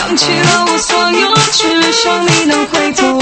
放弃了我所有，只想你能回头。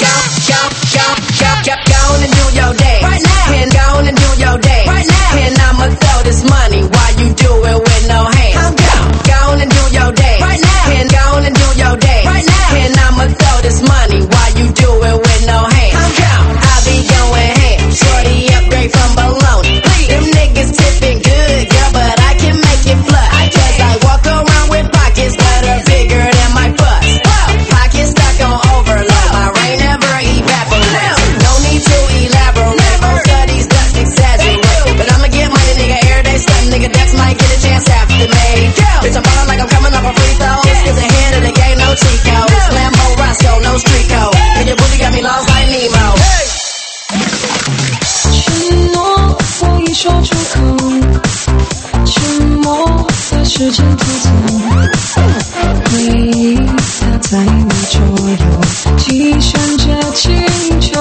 Go and do your day right now. And go and do your day right now. And I'ma throw this money while you do it with no hands. Go and do your day right now. And go and do your day right now. And I'ma throw this money while you do it with no hands. I'll be going ham, shorty upgrade from baloney. Them niggas tipping good, girl, but I can make it flush. Cause I walk around with pockets that are bigger than my bust. Pockets stuck on overload, my rain never evaporates. No need to elaborate, most of these ducks exaggerate. But I'ma get money, nigga, every day stuck, nigga, that's might get a chance after me. Bitch, I'm ballin' like I'm coming off a free throw. Cause the hand of the game, no Chico. Lambo Roscoe, no street code. And your booty got me lost like Nemo. 承诺我已说出口，沉默的时间偷走，回忆它在你左右，击旋着请求，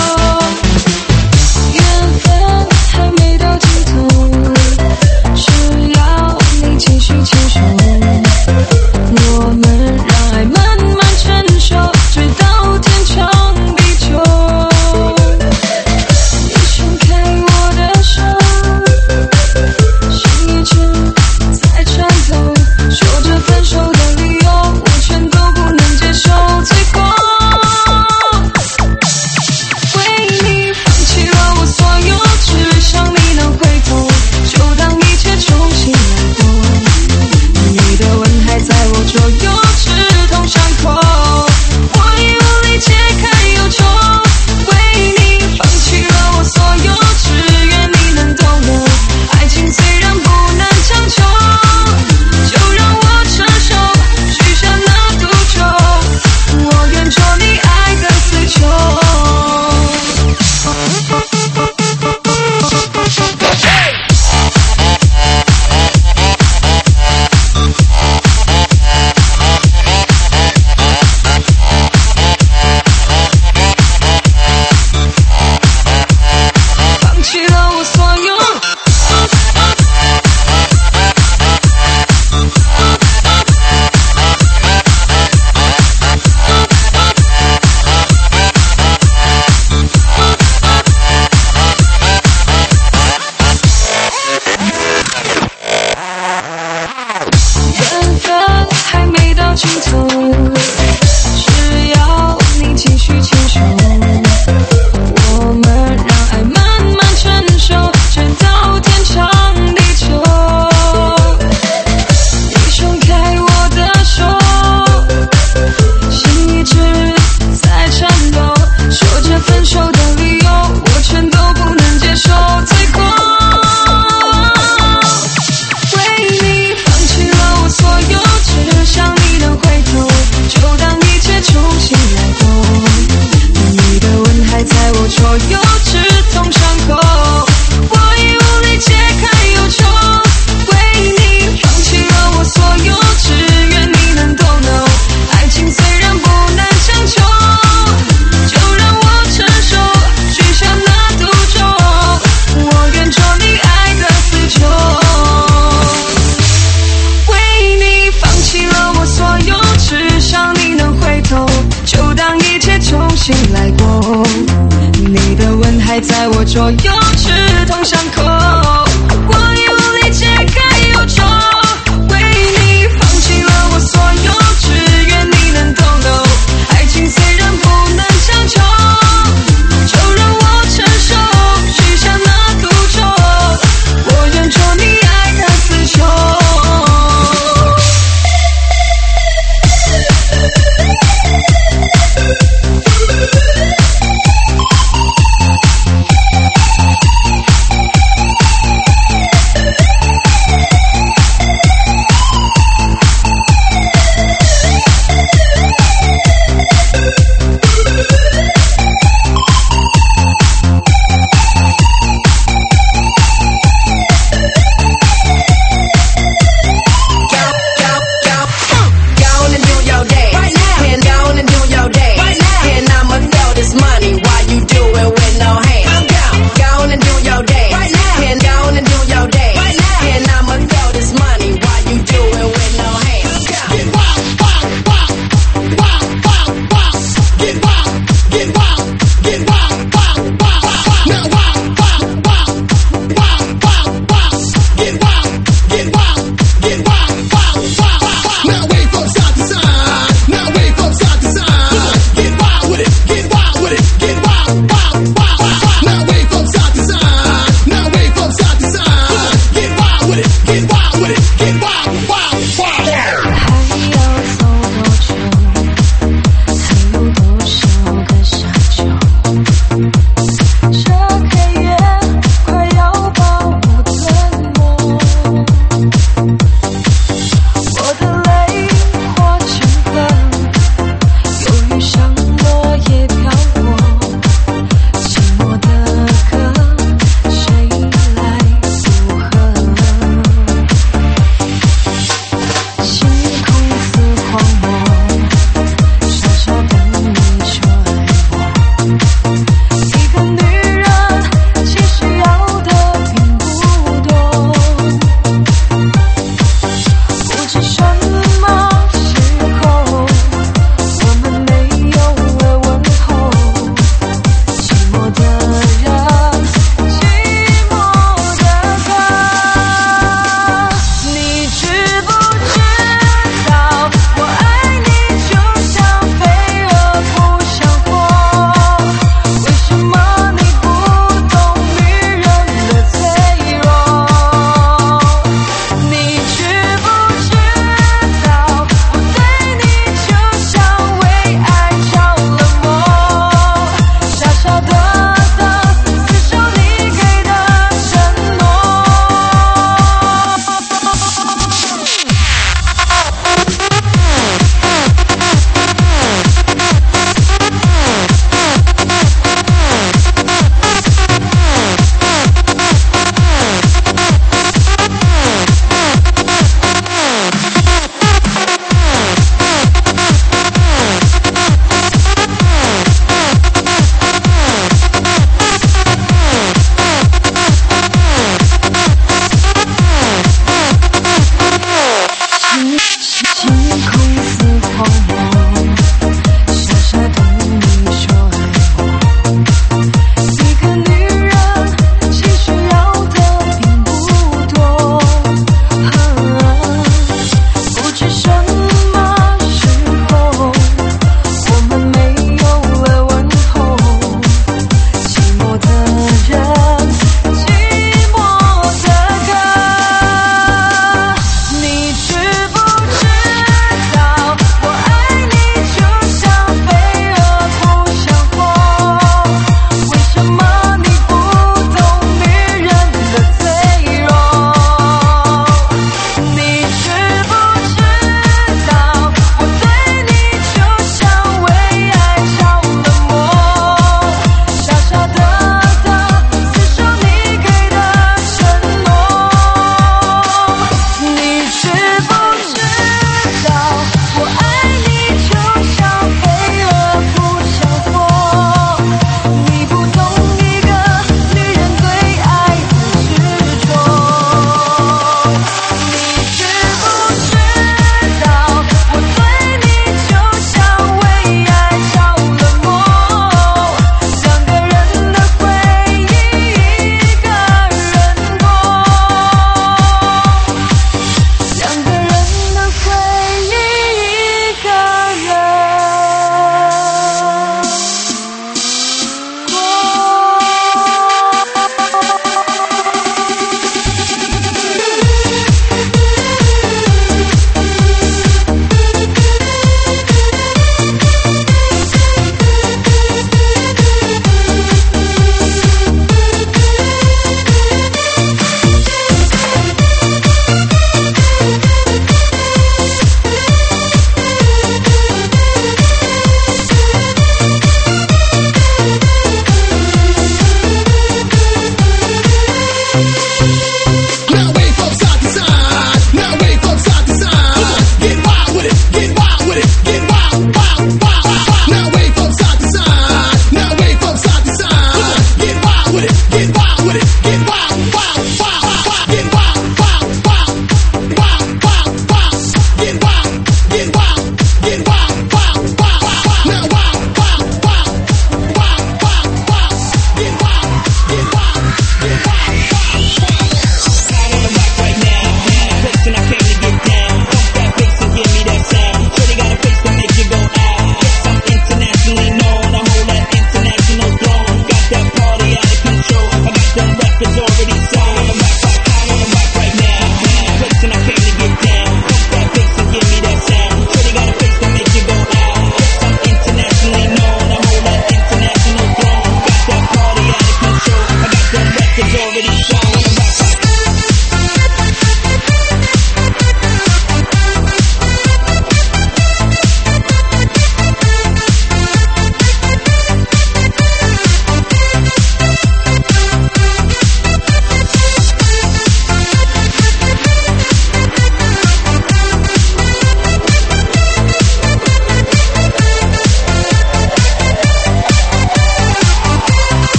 缘分还没到尽头，只要你继续牵手，我们让爱慢慢成熟，直到天长地久。说着分手的理由，我全都不能接受。最后为你放弃了我所有，只想你能回头，就当一切重新来过。你的吻还在我左右，刺痛伤口，我已无力解开忧愁。为你放弃了我所有，只愿你能懂得，爱情虽然不能强求，就让我承受，许下那赌咒，我愿做你爱的死囚。放弃了我所有。缘分还没到尽头，只要你继续牵手，我们让爱慢慢成熟，直到天长地久。你松开我的手，心一直在颤抖，说着分手的理由，我全都不能接受。最后所有，只想你能回头，就当一切重新来过。你的吻还在我左右，刺痛伤口，我已无力解开忧愁。为你放弃了我所有，只愿你能懂得，爱情虽然不能强求，就让我承受，许下那赌咒，我愿做你爱的死囚。放弃了我所有，只想你能回头，就当一切重新来过。你的吻还在我左右，刺痛伤口，我已无力解开忧愁。为你放弃了我所有，只愿你能懂得，爱情虽然不能强求，就让我承受，许下那赌咒，我愿做你爱的死囚。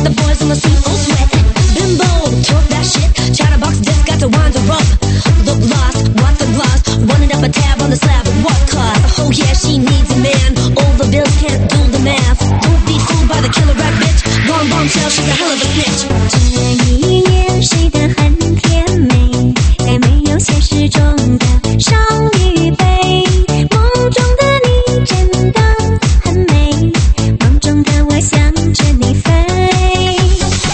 the boys on the scene all sweat. Been bold, talk that shit. Chatterbox disc got to wind her up. Look lost, what the gloss? Running up a tab on the slab at what cost? Oh yeah, she needs a man. All the bills can't do the math. Don't be fooled by the killer rap bitch. Wrong bombshell, she's a hell of a snitch. 这一夜睡得很甜美，该没有现实中的少女悲。梦中的你真的很美，梦中的我想着你飞。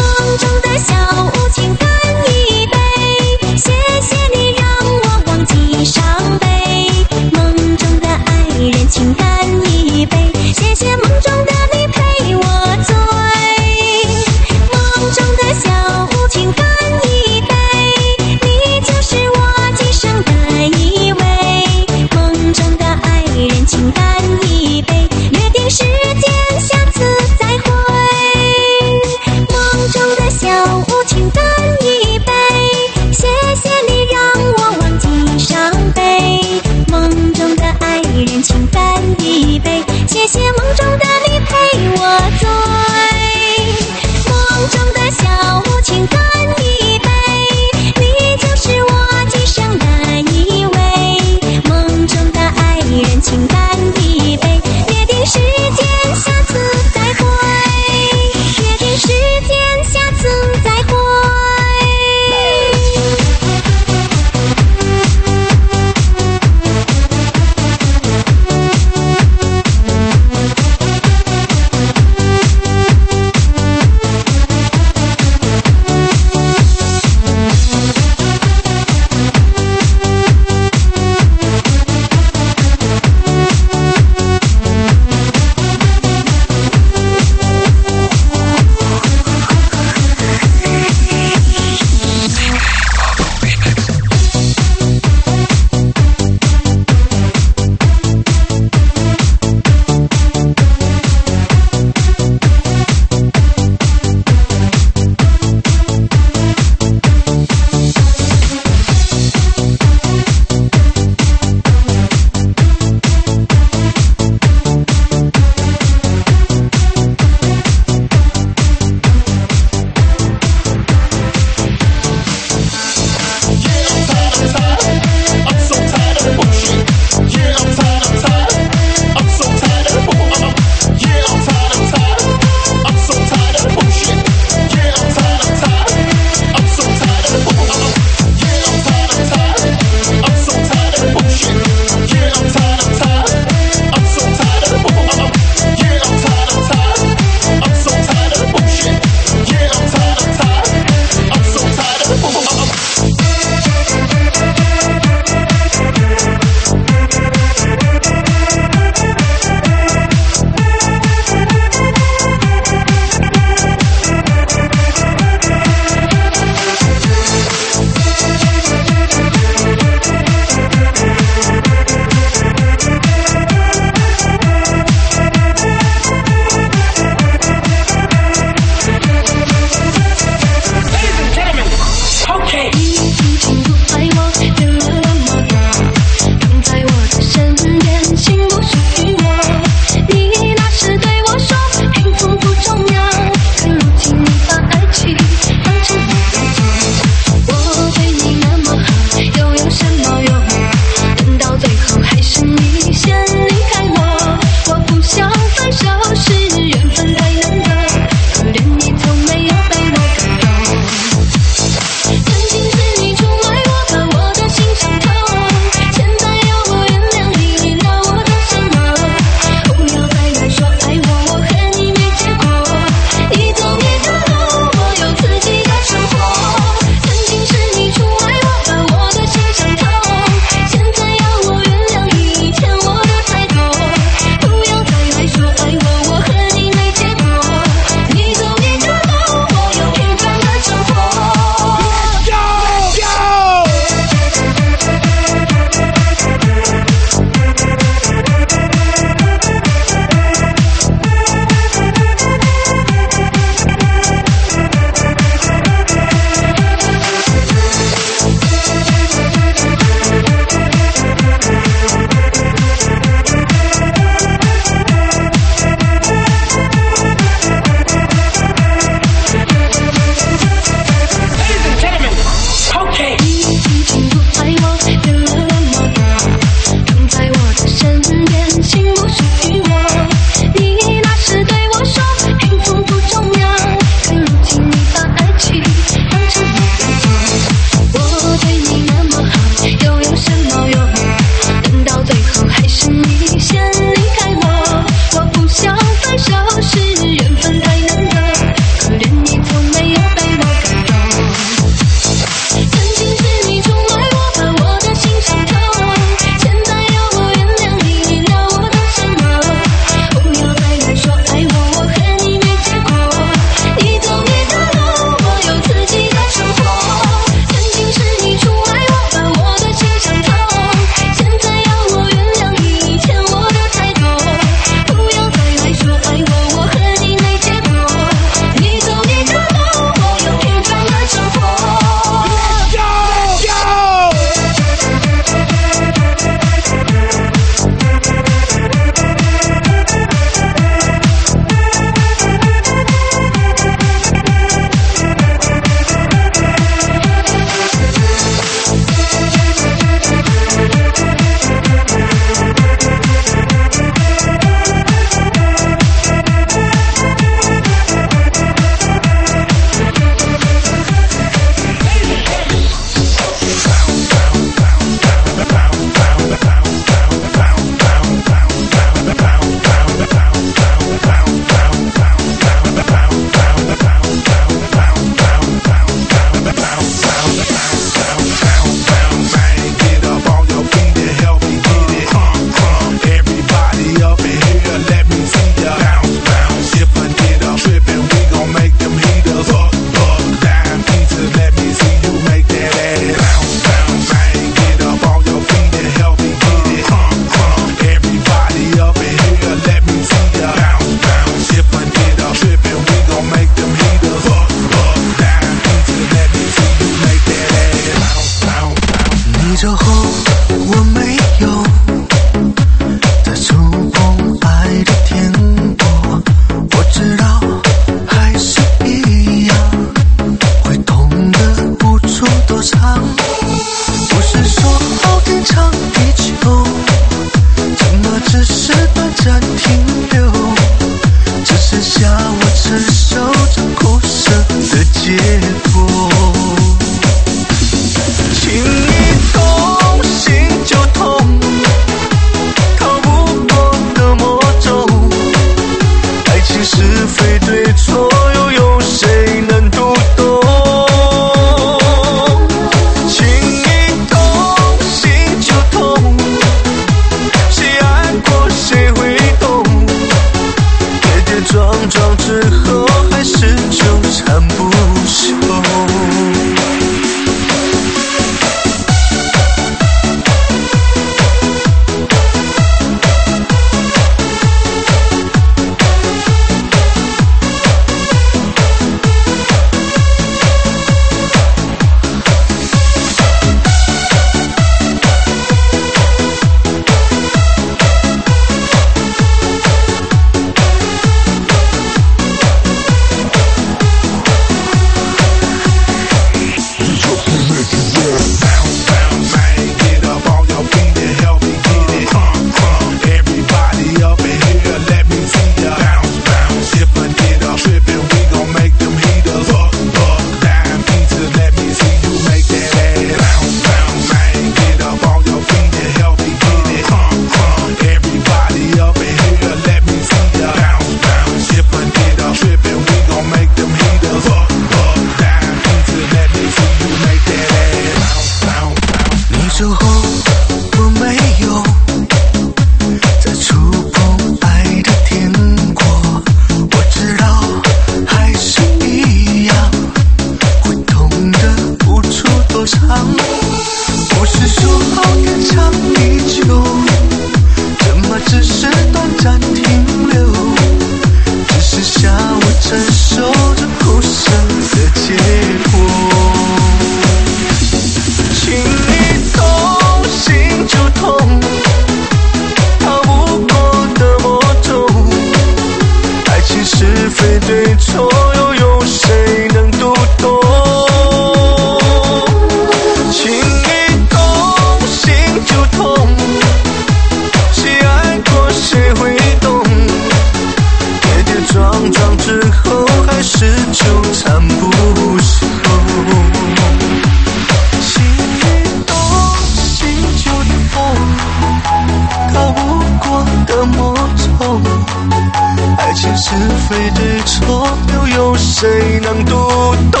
爱情是非对错，又有谁能读懂？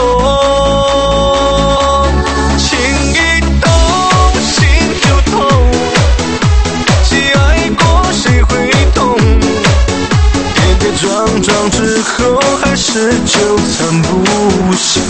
情一动，心就痛。既爱过，谁会懂？跌跌撞撞之后，还是纠缠不休。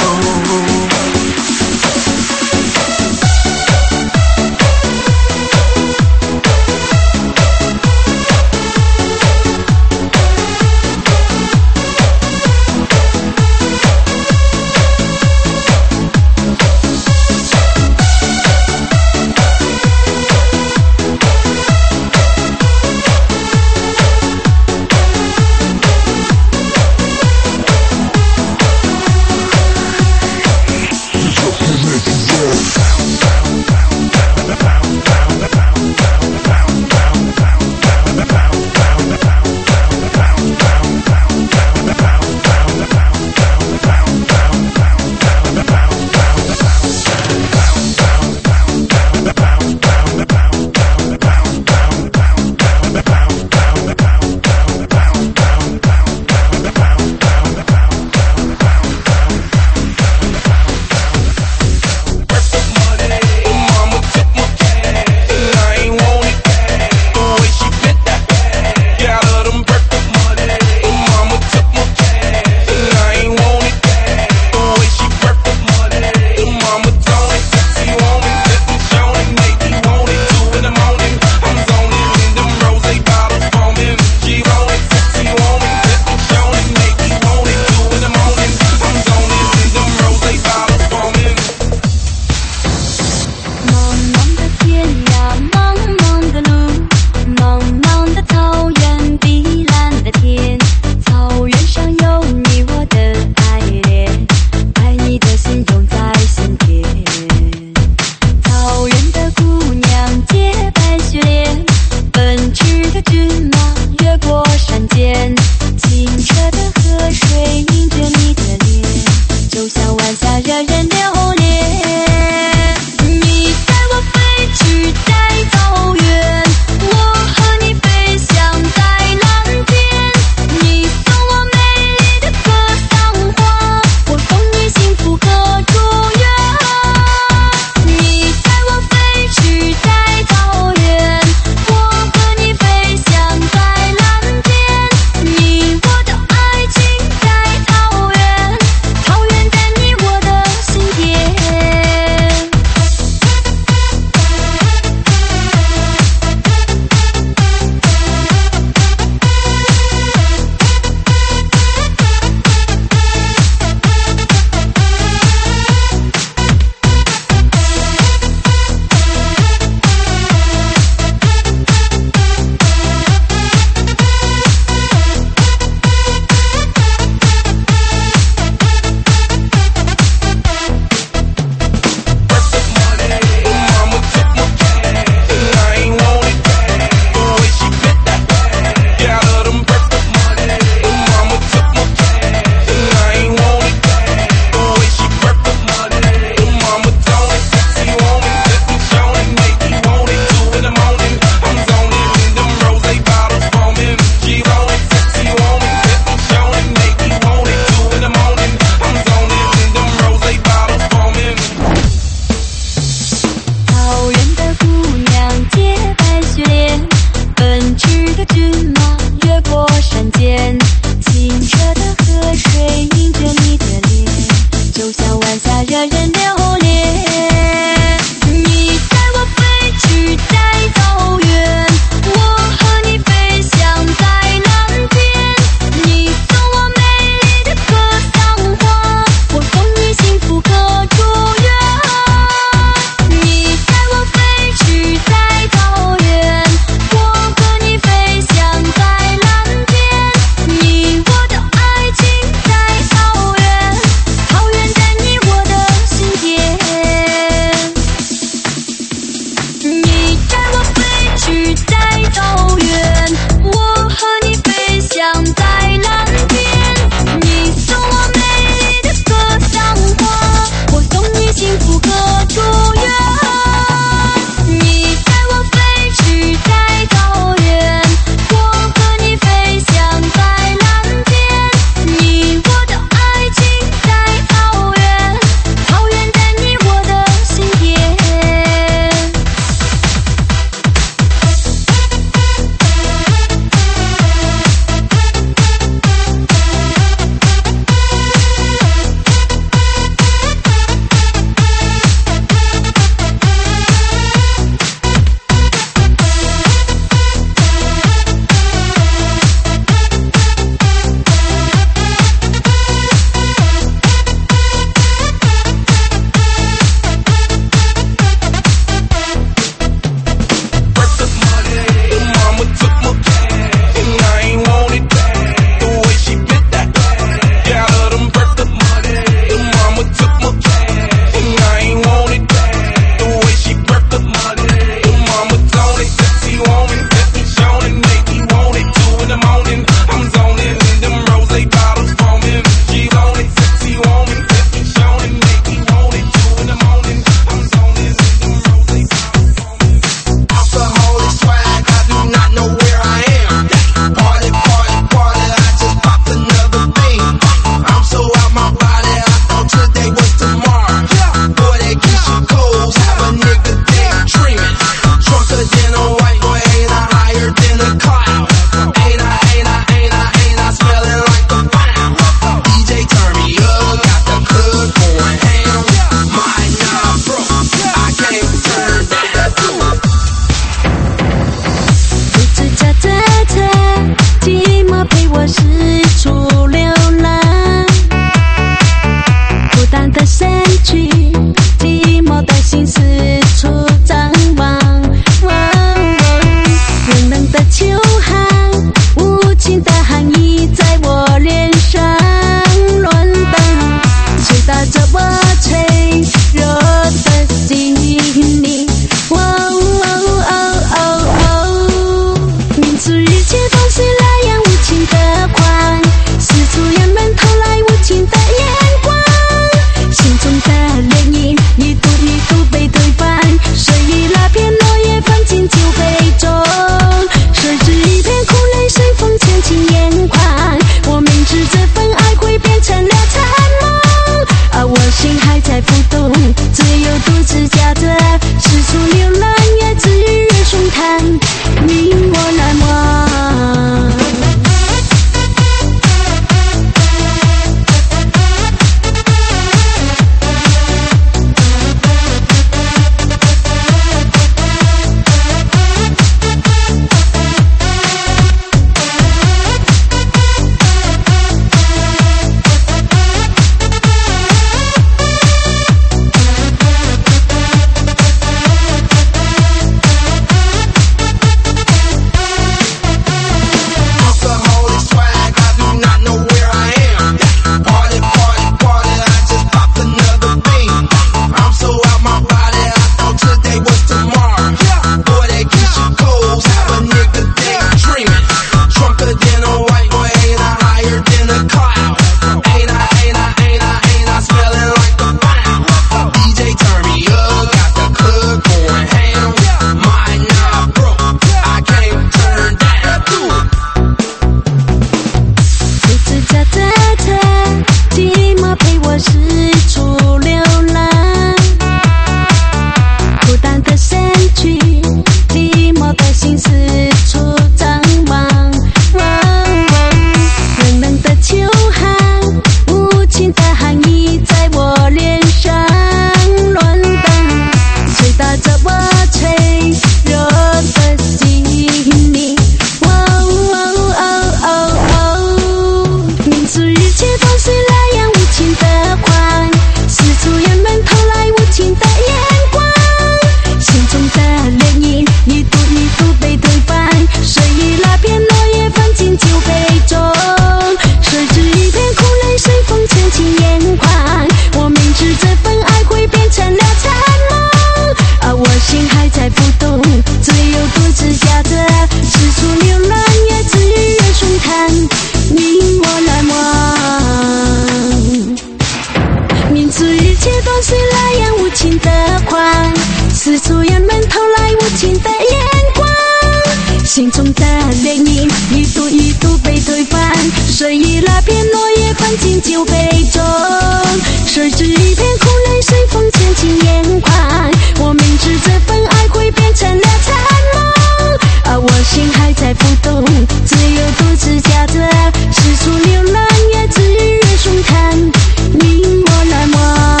睡意那片落叶翻进酒杯中，谁知一片空泪随风渐进眼眶。我明知这份爱会变成了残梦，而我心还在浮动，只有独自夹着四处流浪，也至于月中看你我难忘。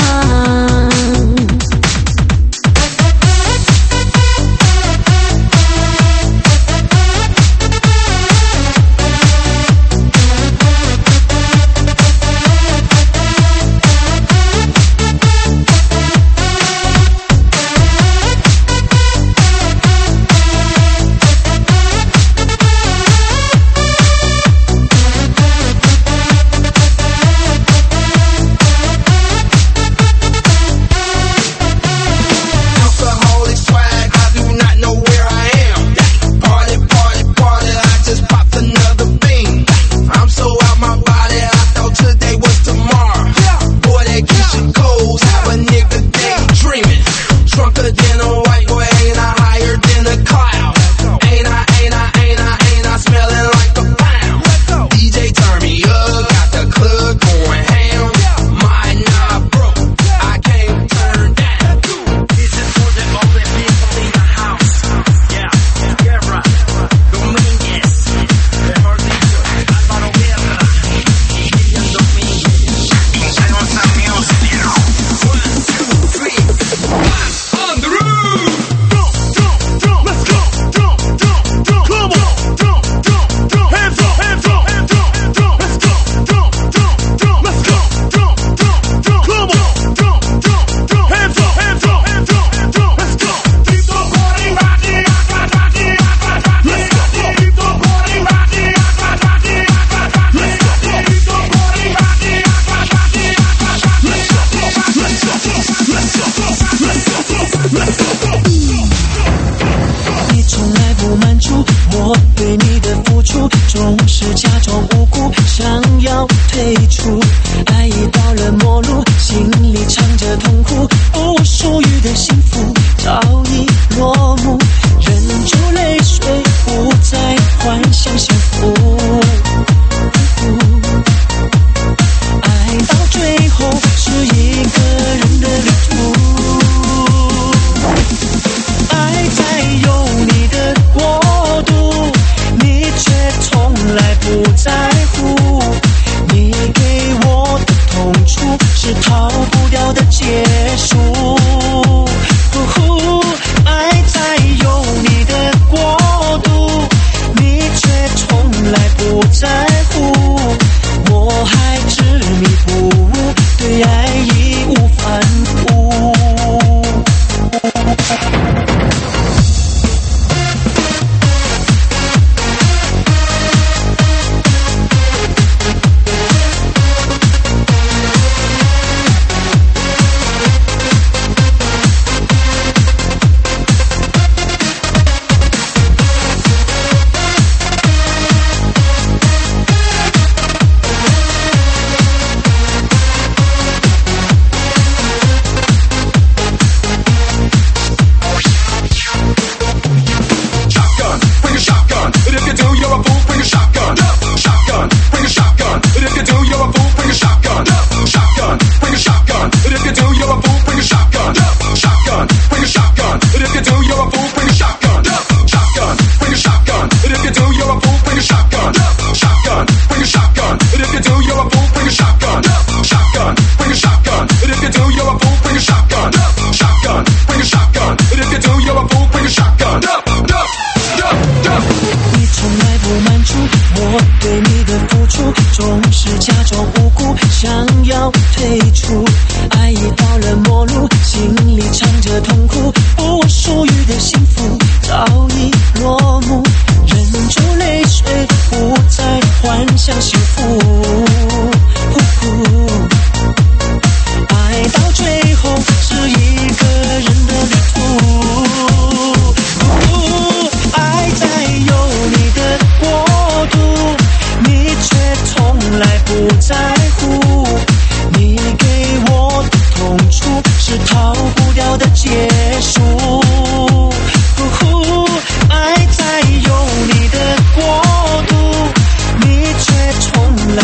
爱在有你的国度，你却从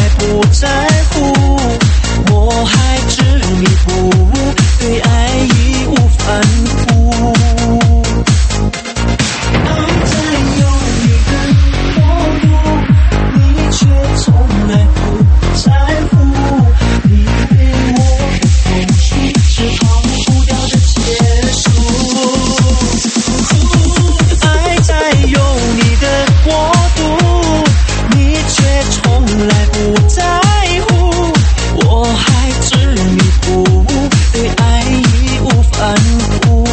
在乎，我还执迷不悟，对爱义无反顾。爱在有你的国度，你却从来不在乎，你对我的付出是逃不掉的结束。爱在有你的国度，你却从来不在乎，我还执迷不悟，对爱义无反顾。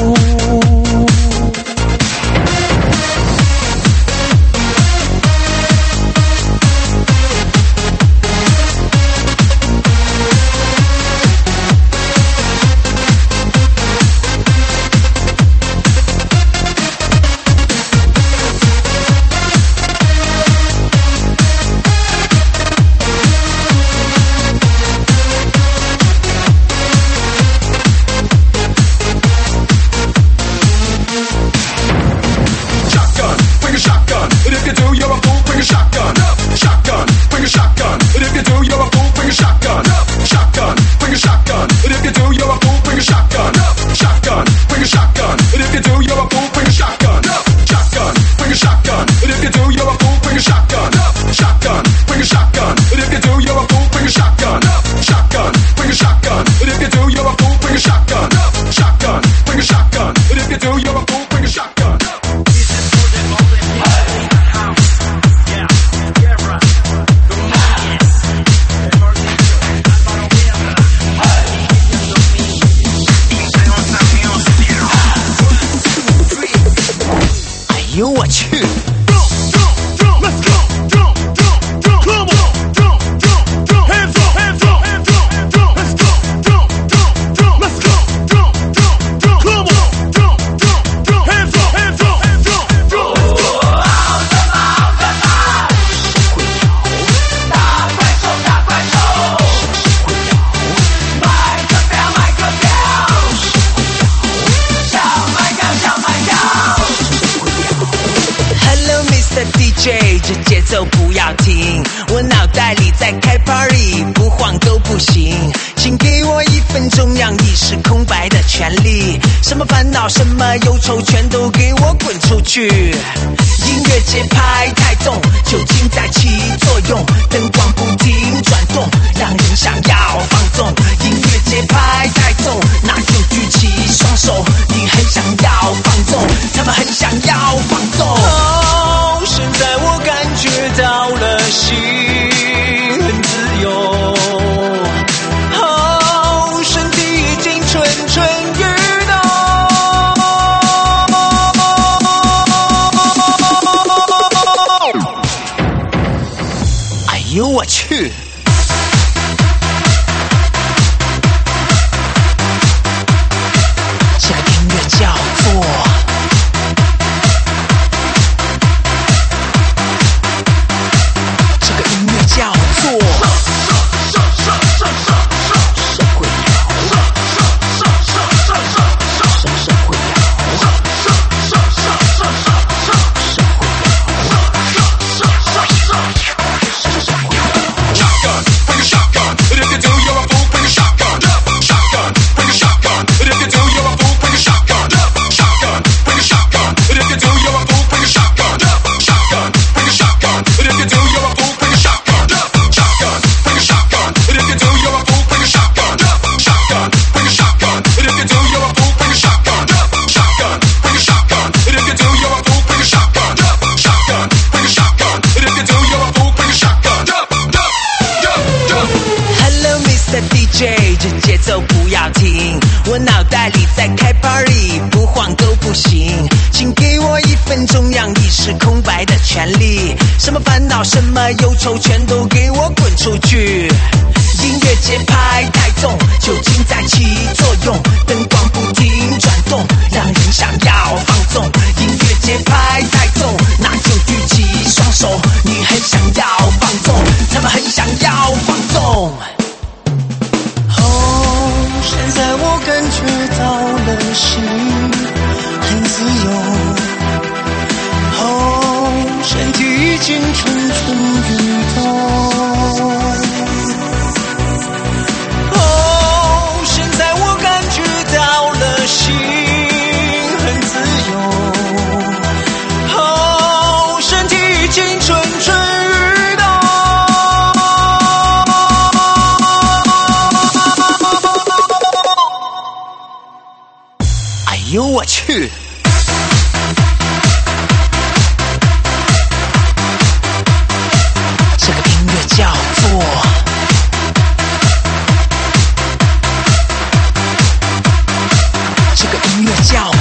什么忧愁全都给我滚出去！音乐节拍太重，酒精在起作用，灯光不停转动，让人想要放纵。音乐节拍太重，那就举起双手，你很想要放纵，他们很想要放纵。哦，现在我感觉到了心很自由，哦，身体已经蠢蠢欲动。哎呦我去！这个音乐叫做我脑袋里在开 party， 不晃都不行，请给我1分钟让意识空白的权利，什么烦恼什么忧愁全都给我滚出去。音乐节拍太重，酒精在起作用，灯光不停转动，让人想要放纵。音乐节拍太重，那就举起双手，你很想要放纵，他们很想要放纵。现在我感觉到了心很自由，哦，身体已经蠢蠢欲动。 呦我去！这个音乐叫做这个音乐叫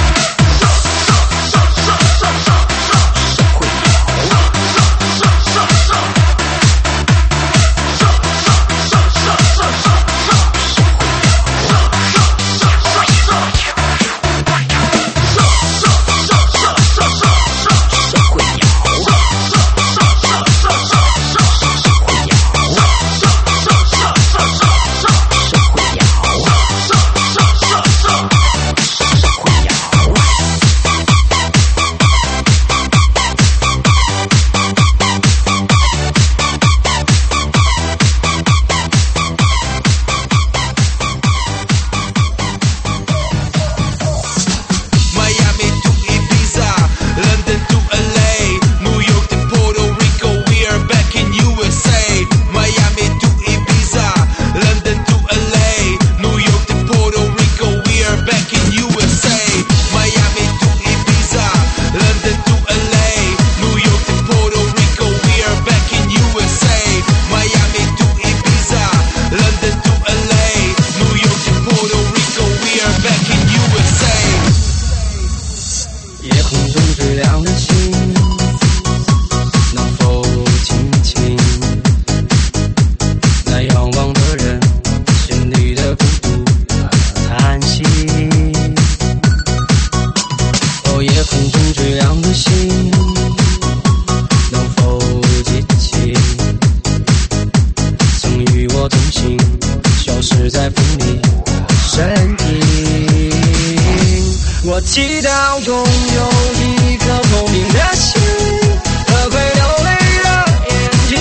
祈祷拥有一颗透明的心和会流泪的眼睛，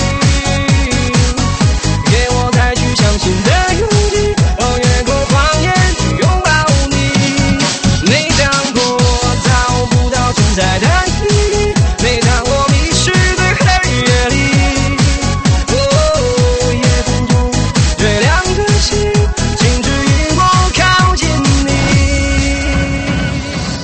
给我采取相信的勇气，越过谎言去拥抱你。每当我找不到存在的意义，每当我迷失在黑夜里，夜空中最亮的星，请指引我靠近你。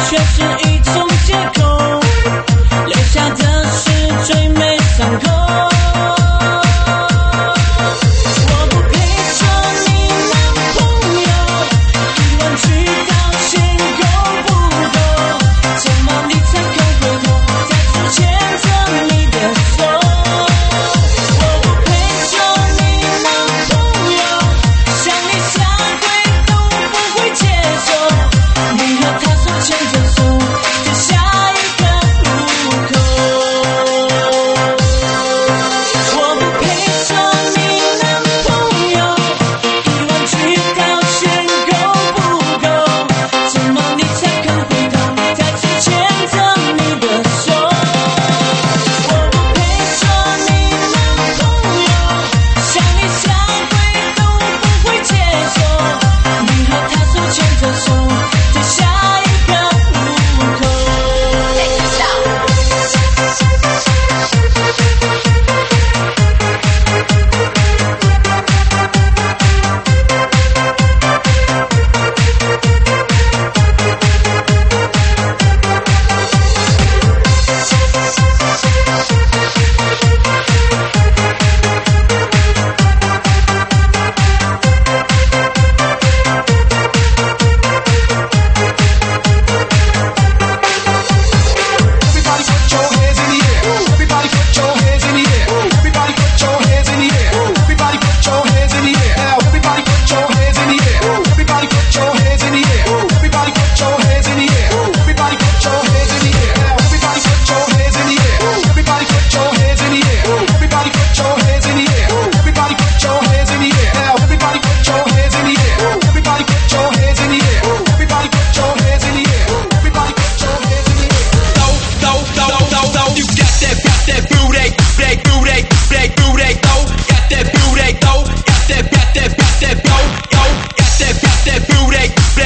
却是一种借口，留下的是最美伤口。我不配做你男朋友，1万句到线够不够？怎么你才肯回头，再次牵着你的手？我不配做你男朋友，想你下跪都不会接受，你和他手牵着手，在下一个路口。我不配做你男朋友，1万句到线够不够？怎么你才肯回头，再次牵着你的手？我不配做你男朋友，想你下跪都不会接受，你和他手牵着手，在下一个路口。 Everybody put your hands in the air. Everybody put your hands in the air. Everybody put your hands in the air. Everybody put your hands in the air. Now everybody put your hands in the air. Everybody put your hands in the air. Everybody put your hands in the air. Everybody put your hands in the air. Now everybody put your hands in the air. Everybody put your hands in the air. Everybody put your hands in the air. Everybody put your hands in the air. Now everybody put your hands in the air. Everybody put your hands in the air. Everybody put your hands in the air. Everybody put your hands in the air. You got that booty, though. Got that booty, though. Got that yo. Got that booty,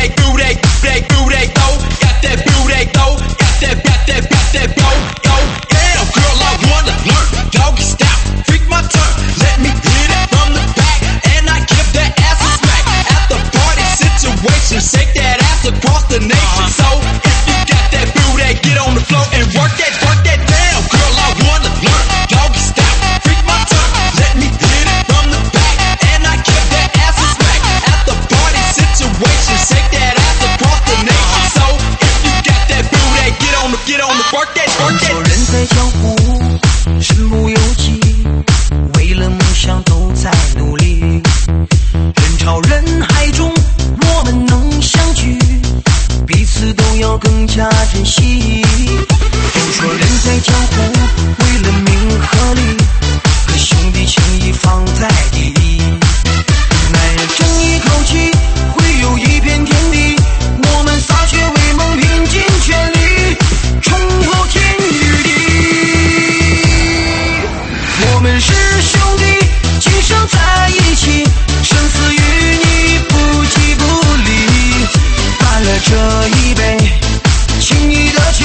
though. Got that booty, though. Got that yo. Damn, girl, I wanna learn doggy style. Freak my turn, let me hit it from the back, and I give that ass a smack. At the party situation, shake that ass across the nation. So if you got that booty, get on the floor and work that. Damn, girl, I wanna learn doggy style. Freak my turn, let me hit it from the back, and I give that ass a smack. At the party situation, shake that ass across the nation. So if you got that booty, get on the work that. 做人在江湖，身不由己，为了梦想都在努力。人潮人海中，我们能相聚，彼此都要更加珍惜。都说人在江湖，为了名和利，可兄弟情谊放在第一。男人争一口气，会有一片天地，我们洒血为盟，拼尽全力，冲破天与地。我们是兄弟，今生在一起，生死与你不弃不离。干了这一杯，情谊的酒。